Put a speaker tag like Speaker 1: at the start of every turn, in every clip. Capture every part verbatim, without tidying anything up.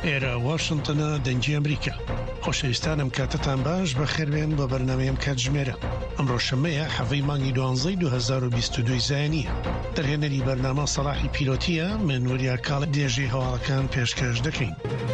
Speaker 1: ئێرە واشنتنە دەنگی ئەمریکا. خۆشەویستانم کاتتان باش بەخێربێن بە بەرنامەیەم کاتژمێرە. ئەمڕۆ شەمەیە حەڤەی مانگی دوانزەی دوو هەزار و بیست و دوو زایانیە. دەرهێنەری بەرنامە سەلاحی پیلۆتیە، من وەریا کاڵ دێژەی هەواڵەکان پێشکەش دەکەین.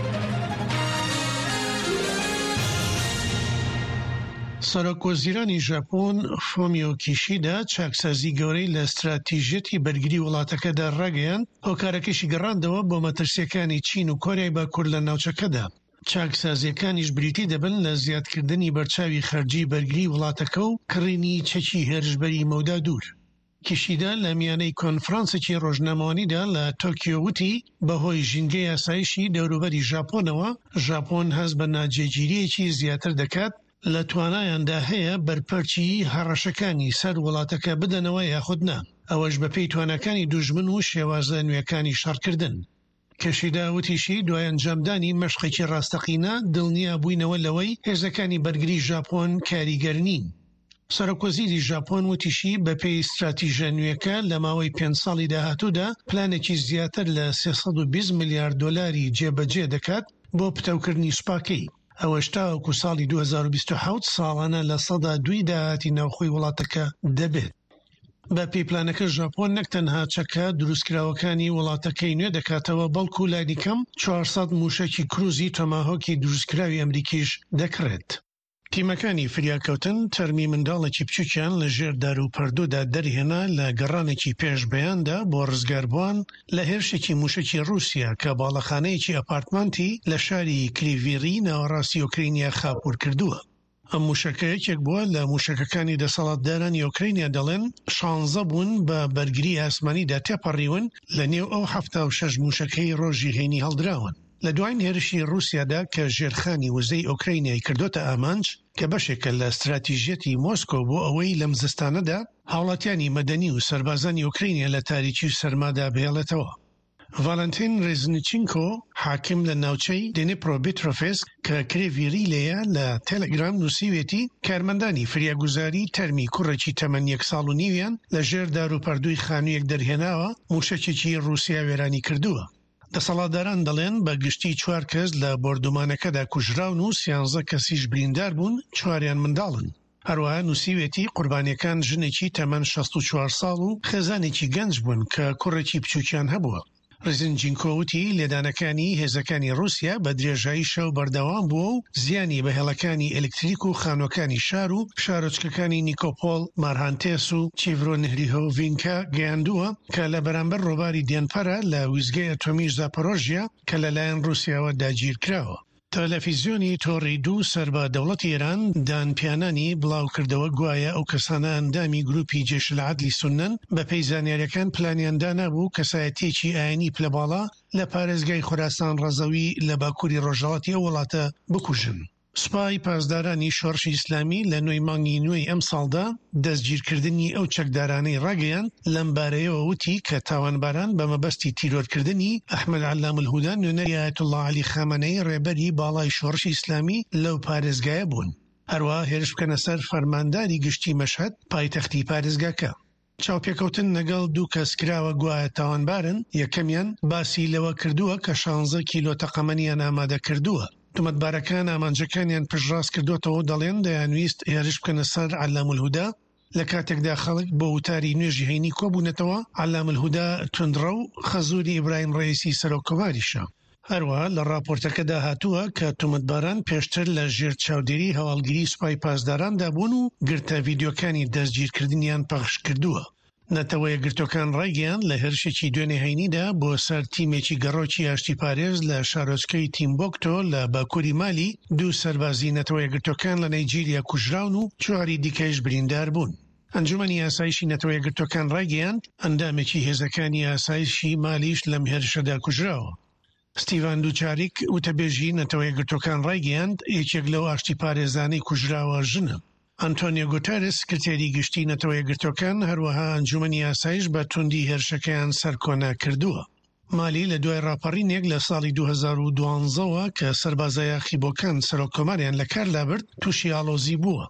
Speaker 1: سەرۆکوەزیرانی ژاپۆن فۆمیۆ کیشیدا چاکسازی گەورەی لە استراتیژیەتی بەرگری وڵاتەکەدا ڕاگەیاند هۆکارەکەشی گەڕاندەوە بۆ مەترسیەکانی چین و کۆریای باکوور لە ناوچەکەدا. چاکسازیەکانیش بریتی دەبن لە زیادکردنی بەرچاوی خەرجی بەرگری وڵاتەکە و کڕینی چەکی هێرشبەری مەودا دوور. کیشیدا لە میانەی کۆنفرانسێکی ڕۆژنامەوانیدا لە تۆکیۆ وتی بەهۆی ژینگەی یاسایشی دەوروبەری ژاپۆنەوە ژاپۆن هەست بە ناجێگیریەکی زیاتر دەکات لە توانایاندا هەیە بەرپەرچی هەڕەشەکانی سەر وڵاتەکە بدەنەوە یاخود نا، ئەوەش بەپێی توانەکانی دوژمن و شێوازە نوێەکانی شەڕکردن. کەشیدا وتیشی دوای ئەنجامدانی مەشقێکی ڕاستەقینە دڵنیا بووینەوە لەوەی هێزەکانی بەرگری ژاپۆن کاریگەر نین. سەرۆکوەزیری ژاپۆن وتیشی بەپێی استراتیژە نوێەکە لە ماوەی پێنج ساڵی داهاتوودا پلانێکی زیاتر لە سێسەد و بیست ملیارد دۆلاری جێبەجێ دەکات بۆ پتەوکردنی سوپاکەی. ئەوەش تاوەکو ساڵی دوو هەزار و بیست و حەوت ساڵانە لە سەدا دوی داهاتی ناوخۆی وڵاتەکە دەبێت. بە پێی پلانەکە ژاپۆن نەک تەنها چەکە دروستکراوەکانی وڵاتەکەی نوێ دەکاتەوە، بەڵکو لای دیکەم چوارسەد موشەکی کروزی تۆماهۆکی دروستکراوی ئەمریکیش دەکڕێت. تیمەکانی فریاکەوتن تەرمی منداڵێکی بچووکیان لە ژێر دار و پەردوودا دەرهێنا لە گەڕانێکی پێشبەیاندا بۆ ڕزگاربووان لە هێرشێکی موشکی رووسیا کە باڵەخانەیەکی ئەپارتمانتی لە شاری کلیڤیری ناوەڕاستی ئۆکرینیا خاپوور کردووە. ئەم موشەکە یەکێک بووە لە موشەکەکانی دەسەڵاتدارانی ئۆکرینیا دەڵێن شانزە بوون بە بەرگری ئاسمانیدا تێپەڕیون لە نێو ئەو هەفتە و شەش موشەکەی ڕۆژی هێنی هەڵدراون. لە دوای هێرشی رووسیادا کە ژێرخانی وزەی ئۆکرینیای کردوتە ئامانج کە بەشێکە لە استراتیژیەتی مۆسکۆ بۆ ئەوەی لەم زستانەدا هاوڵاتیانی مەدەنی و سەربازانی ئۆکرینیا لە تاریکی و سەرمادا بهێڵێتەوە. ڤالنتین ڕێزنچینکۆ حاکم لە ناوچەی دنیپرۆپێترۆڤسک کە کرێڤیری لێیە لە تێلەگرام نووسیوێتی کارمەندانی فریاگوزاری تەرمی کوڕێکی تەمەن یەک ساڵ و نیویان لە ژێر دار و پەردووی خانوویەک دەرهێناوە موشەکێکی رووسیا وێرانی کردووە. دەسەڵاتداران دەڵێن بە گشتی چوار کەس لە بۆردومانەکەدا کوژراون و سیانزە کەسیش بریندار بوون، چواریان منداڵن. هەروەها نووسیوێتی قوربانیەکان ژنێکی تەمەن شەست و چوار ساڵ و خێزانێکی گەنج بوون کە کوڕێکی بچووکیان هەبووە. ڕێزنچینکۆ هێزەکانی هێزەکانی رووسیا بە درێژایی شەو بەردەوام بووە و زیانی بەهێڵەکانی ئەلکتریک و خانۆکانی شار و شارۆچکەکانی نیکۆپۆل، مارهانتێس و چیڤرۆنهریهۆڤینکا گەیاندووە کە لە بەرامبەر ڕۆباری دێنپەرە لە ویزگەی ئەتۆمی زاپۆرۆژیا کە لەلایەن رووسیاوە داگیر کراوە. تەلەڤیزیۆنی تۆڕی دوو سەر بە دەوڵەتی ئێران دانپیانانی بڵاو کردەوە گوایە ئەو کەسانە ئەندامی گروپی جێش العەدلی سونەن بە پێی زانیاریەکان پلانیاندا نەبوو کەسایەتیەکی ئاینی پلەباڵا لە پارێزگای خوراسان ڕەزەوی لە باکووری ڕۆژهەڵاتی ئەو وڵاتە بکوژن. سوپای پاسدارانی شۆڕشی ئیسلامی لە نوێی مانگی نوێی ئەم ساڵدا دەستگیرکردنی ئەو چەکدارانەی ڕاگەیان لەم بارەیەوە وتی کە تاوانباران بە مەبەستی تیرۆرکردنی ئەحمەد عەلام الهودا نوێنەری ئایەتوڵڵا عەلی خامەنەی ڕێبەری باڵای شۆڕشی ئیسلامی لەو پارێزگایە بوون. هەروەها هێرش بکەنە سەر فەرمانداری گشتی مەشهەد پایتەختی پارێزگاکە. چاوپێکەوتن لەگەڵ دوو کەس کراوە گوایە تاوانبارن، یەکەمیان باسی لەوە کردووە کە شانزە کیلۆ تەقەمەنیان ئامادە کردووە. تومەتبارەکان ئامانجەکانیان پشتڕاست کردوتەوە دەڵێن دەیانویست هێرش بکەنە سەر عەلام الهودا لە کاتێکدا خەڵک بۆ وتاری نوێژی هەینی کۆبوونەتەوە. عەلام الهودا توندڕە و خەزوری ئیبراهیم ڕەئیسی سەرۆکۆماریشە. هەروەها لە راپۆرتەکەدا هاتووە کە تومەتباران پێشتر لە ژێر چاودێری هەواڵگیری سوپای پاسداراندا بوون و گرتە ڤیدیۆکانی دەستگیرکردنیان پەخش کردووە. نەتەوەیە گرتوەکان ڕایگەیان لە هێرشێکی دوێنێ هەینیدا بۆ سەر تیمێکی گەڕۆکی ئاشتی پارێز لە شارۆچکەی تیمبۆکتۆ لە باکووری مالی دوو سەربازی نەتەوەیە گرتوەکان لە نایجیریا کوژراون و چواری دیکەش بریندار بوون. ئەنجومەنی ئاسایشی نەتەوەیە گرتوەکان ڕایگەیان ئەندامێکی هێزەکانی ئاسایشی مالیش لەم هێرشەدا کوژراوە. ستیڤان دووچاریک وتەبێژی نەتەوەیە گرتوەکان ڕایگەیاند یەکێک لەو ئاشتی پارێزانەی کوژراوە ژنە. ئەنتۆنیۆ گوتەرس سکرتێری گشتی نەتەوەیە گرتوەکان هەروەها ئەنجومەنی ئاسایش بە توندی هێرشەکەیان سەرکۆنا کردووە. مالی لە دوای ڕاپەڕینێک لە ساڵی دوو هەزار و دوانزەوە کە سەربازای یاخیبۆکان سەرۆکۆماریان لە کار لابرد تووشی ئاڵۆزی بووە.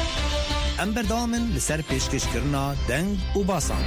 Speaker 2: ئەم بەردەوامن لەسەر پێشکەشکردنا دەنگ و باسان.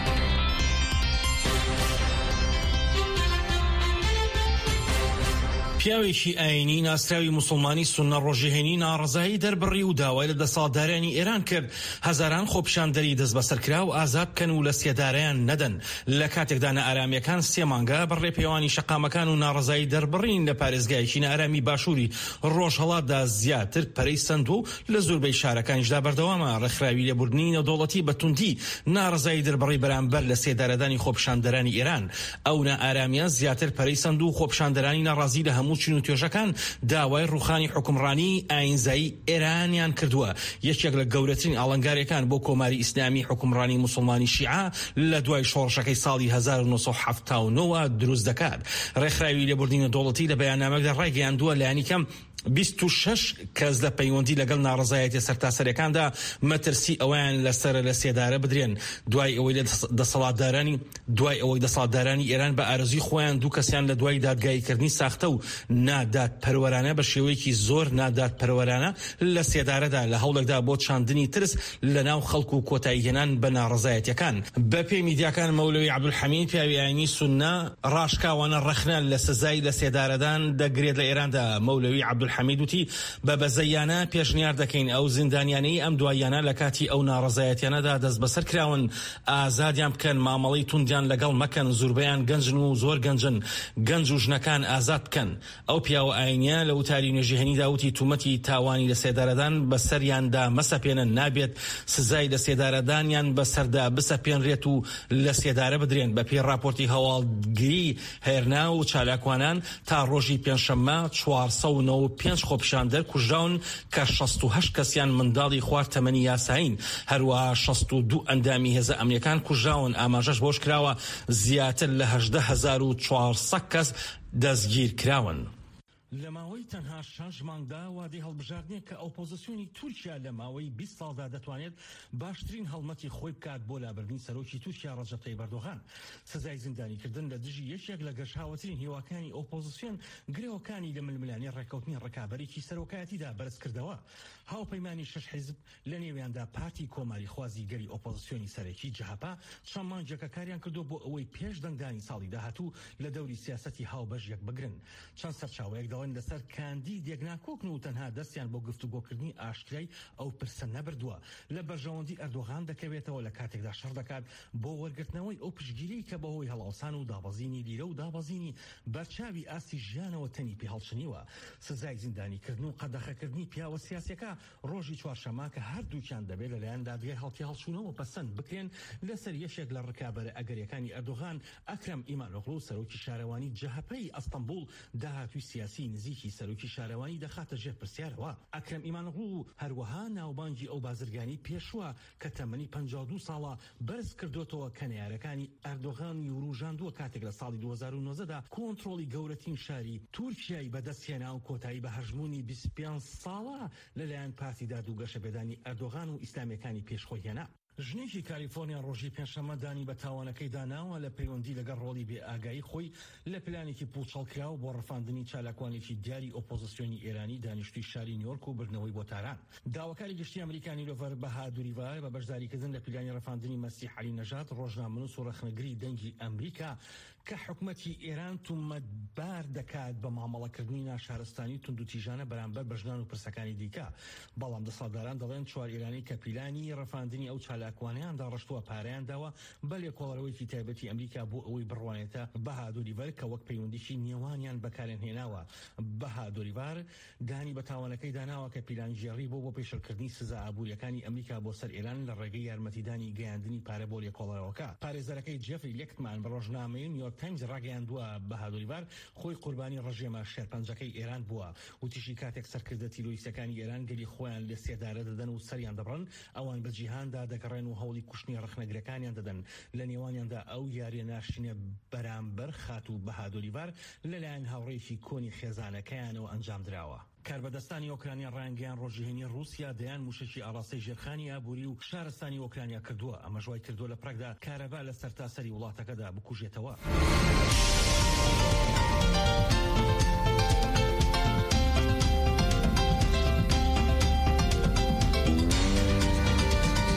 Speaker 3: پیاوێکی ئاینی ناسراوی موسڵمانی سونە ڕۆژێهێنی ناڕەزایی دەربڕی و داوای لە دەسەڵاتدارانی ئێران کرد هەزاران خۆپیشاندەری دەست بەسەرکرا و ئازاد بکەن و لە سێدارەیان نەدەن. لە کاتێکدا نەئارامیەکان سێ مانگە بەڕێپێوانی شەقامەکان و ناڕەزایی دەربڕین لە پارێزگایەکی نەئارامی باشووری ڕۆژهەڵاتدا زیاتر پەرەی سند و لە زۆربەی شارەکانیشدا بەردەوامە. ڕێکخراوی لێبوردنی نەودەوڵەتی بە توندی ناڕەزایی دەربڕی بەرامبەر لە سێدارەدانی خۆپیشاندەرانی ئێران. ئەو نەئارامیە زیاتر پەرەی سند و خۆپیشاندەرانی ناڕازی لە هەموو چین و توێژەکان داوای ڕوخانی حکومڕانی ئاینزایی ئێرانیان کردووە. یەکێک لە گەورەترین ئاڵنگارەکان بۆ کۆماری ئیسلامی حکومڕانی موسڵمانی شیعە لە دوای شۆڕشەکەی ساڵی هەزار و نۆ سەد و حەڤتا و نۆ دروست دەکات. ڕێکخراوی لێبوردنی نەودەوڵەتی لە بەیاننامەکدا ڕایگەیاندووە لایەنی کەم بیست و شەش کەس لە پەیوەندی لەگەڵ ناڕەزایەتی سەرتاسەرەکاندا مەترسی ئەویان لەسەر لە سێدارە بدرێن. دوای ئەوەی دەسەڵاتدارانی دوای ئەوەی دەسەڵاتدارانی ئێران بە ئارەزوی خۆیان دوو کەسیان لە دوای دادگاییکردنی ساختە و نادات پەروەرانە بە شێوەیەکی زۆر نادات پەروەرانە لە سێدارەدا لە هەوڵێکدا بۆ چاندنی ترس لە ناو خەڵکو و کۆتاییهێنان بە ناڕەزایەتیەکان. بە پێی میدیاکان مەولەوی عەبدولحەمید پیاوی ئاینی سونە ڕاشکاوانە ڕەخنان لە سزای لە سێدارەدان دەگرێت لە ئێراندا. مەولەوی عەبدولحەمید وتی بە بەزەیانە پێشنیار دەکەین ئەو زیندانیانەی ئەم دوایانە لە کاتی ئەو ناڕەزایەتیانەدا دەست بەسەر کراون ئازادیان بکەن، مامەڵەی توندیان لەگەڵ مەکەن، زۆربەیان گەنجن و زۆر گەنجن، گەنج و ژنەکان ئازاد بکەن. ئەو پیاوە ئاینیە لە وتاری نوێژیهێنیدا وتی تومەتی تاوانی لە سێدارەدان بەسەریاندا مەسەپێنن، نابێت سزای لە سێدارەدانیان بەسەردا بسەپێنرێت و لە سێدارە بدرێن. بە پێی راپۆرتی هەواڵگری هێرنا و چالاکوانان تا ڕۆژی پێنجشەممە چوارسەد و نۆ و پێنج خۆپیشاندەر کوژراون کە شەست و هەشت کەسیان منداڵی خوار تەمەنی یاساین. هەروەها شەست و دوو ئەندامی هێزە ئەمریکان کوژراون. ئاماژەش بۆش کراوە زیاتر لە هەژدە هەزار و چوارسەد کەس دەستگیر کراون. لە ماوەی تەنها شەش مانگدا وادەی هەڵبژاردنێک کە ئۆپۆزیسیۆنی تورکیا لە ماوەی بیست ساڵدا دەتوانێت باشترین هەڵمەتی خۆی بکات بۆ لابردنی سەرۆکی تورکیا ڕەجەب تەیب ئەردۆغان. سزای زیندانیکردن لە دژی یەکێک لە گەشتهاوەترین هیواکانی ئۆپۆزیسیۆن گرێوەکانی لە ململانی ڕێکەوتنی ڕێکابەرێکی سەرۆکایەتیدا بەرز کردەوە. هاوپەیمانی شەش حیزب لە نێویاندا پارتی کۆماری خوازی گەری ئۆپۆزیسیۆنی سەرەکی جەهەپا چەند مانگێکە کاریان کردو بۆ ئەوەی پێش دەنگدانی ساڵی داهاتوو لە دەوری سیاسەتی هاوبەش یەک بگرن. چەند سەرچاوەیەک دەڵێن لەسەر کاندی دێگناکۆکن و تەنها دەستیان بۆ گفتوگۆکردنی ئاشکرای ئەو پرسە نەبردووە. لە بەرژەوەندی ئەردۆغان دەکەوێتەوە لە کاتێکدا شەڕ دەکات بۆ وەرگرتنەوەی ئەو پشگیری کە بەهۆی هەڵاوسان و دابەزینی لیرە و دابەزینی بەرچاوی ئاستی ژیانەوە تەنی پێ هەڵچنیوە. سزای زیندانیکردن و قەدەخەکردنی پیاوە سیاسیەکە ڕۆژی چوارشەممە کە هەردووکیان دەبێت لەلایەن دادگای هەڵتی هەڵچوونەوە پەسەند بکرێن لەسەر یەشێک لە ڕکابەرە ئەگەریەکانی ئەردۆغان ئەکرەم ئیمانۆغلو سەرۆکی شارەوانی جەهەپەی ئەستەمبول داهاتووی سیاسی نزیکی سەرۆکی شارەوانی دەخاتە ژێر پرسیارەوە. ئەکرەم ئیمانۆغلو هەروەها ناوبانگی ئەو بازرگانی پێشووە کە تەمەنی پەنجا و دوو ساڵە بەرز کردوێتەوە کە نەیارەکانی ئەردۆغانی وروژاندووە کاتێک لە ساڵی دوو هەزار و نۆزەدا کۆنتڕۆڵی گەورەترین شاری تورکیای بەدەستهێنا و کۆتایی بە هەژمونی بیست و پێنج ساڵە لەلایەن پارتی دادوگەشە بێدانی ئەردۆغان و ئیسلامیەکانی پێشخۆی هێنا. ژنێکی کالیفۆرنیا ڕۆژی پێنجشەممە دانی بە تاوانەکەی داناوە لە پەیوەندی لەگەڵ ڕۆڵی بێ ئاگایی خۆی لە پلانێکی پوڵچەڵکراوە بۆ ڕەفاندنی چالاکوانێکی دیاری ئۆپۆزیسیۆنی ئێرانی دانیشتووی شاری نیویۆرک و بردنەوەی بۆ تاران. داواکاری گشتی ئەمریکانی لۆڤەر بەهادوریڤار بە بەشداریکردن لە پلانی ڕەفاندنی مەسیح عەلی نەژاد ڕۆژنامەنووس و ڕەخنەگری دەنگی ئەمریکا کە حکومەتی ئێران تومەتبار دەکات بە مامەڵەکردنی ناشارستانی تونند و تیژانە بەرامبەر بەژنان و پرسەکانی دیکە. بەڵام دەسەڵاتداران دەڵێن چوار ئێرانی کە پیلانی ڕەفاندنی ئەو چالاکوانیان داڕشتووە پارەیان داوە بە لێکۆڵەرەوەیکی تایبەتی ئەمریکا بۆ ئەوەی بڕوانێتە بەهادوریڤار کە وەک پەیوەندیشی نێوانیان بەکارێن هێناوە. بەهادوریڤار دانی بە تاوانەکەی داناوە کە پیلانژێڕی بۆ بۆ پێشەلکردنی سزا ئابوووریەکانی ئەمریکا بۆ سەر ئێران لە ڕێگەی یارمەتیدانی گەیاندنی پارە بۆ لێکۆڵەرەوەکە. پارێزەرەکەی جێفری لێکتمان بە ڕۆژنامەی نیویۆرک تایمز ڕاگەیاندووە بەهادوریڤار خۆی قوربانی ڕژێمە شێرپەنجەکەی ئێران بووە. وتیشی کاتێک سەرکردە تیرۆریستەکانی ئێران گەلی خۆیان لە سێدارە دەدەن و سەریان دەبڕن ئەوان بە جیهاندا دەگەڕێن و هەوڵی کوشتنی ڕەخنەگرەکانیان دەدەن. لە نێوانیاندا ئەو یاریە ناشینە بەرامبەر خات و بەهادوریڤار لەلایەن هاوڕێیەکی کۆنی خێزانەکەیانەوە ئەنجام درراوە. کاربەدەستانی ئۆکرانیا ڕایانگەیان ڕۆژێهێنی رووسیا دەیان موشکی ئاڕاستەی ژێرخانی ئابووری و شارستانی ئۆکرانیا کردووە. ئەمە ژوای کردووە لە پڕێکدا کارەبا لە سەرتاسەری وڵاتەکەدا بکوژێتەوە.